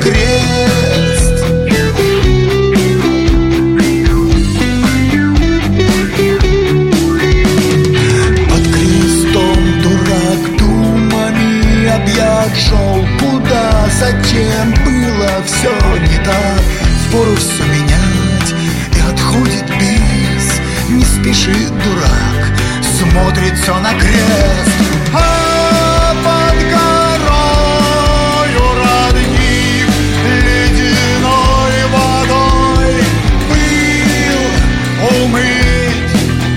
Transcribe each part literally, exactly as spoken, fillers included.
крест. Под крестом дурак думами объят, шел куда, зачем, было все не так. Впору все менять и отходит без. Не спешит дурак, смотрит все на крест. А под горою родник ледяной водой был умыт.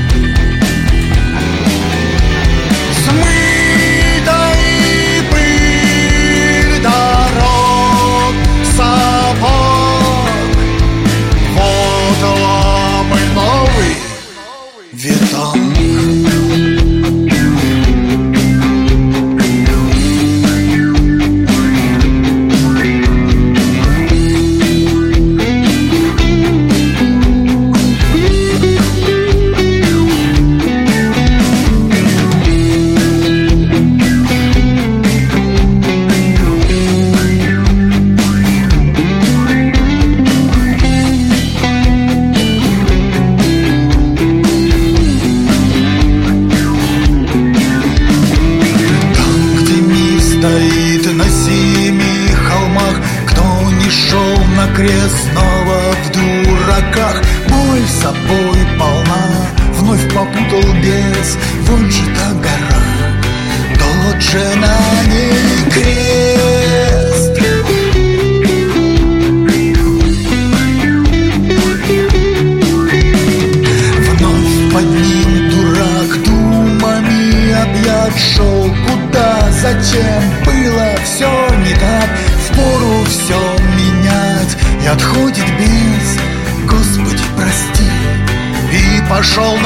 Смыта и пыль дорог, сапог. Вот лапы новый виток. Стоит на семи холмах, кто не шел на крест, снова в дураках. Боль собой полна, вновь попутал бес. Вот же та гора, тот же на ней крест. Вновь под ним дурак думами объят, шел куда, зачем, было все не так. Впору все менять и отходит без. Господи, прости. И пошел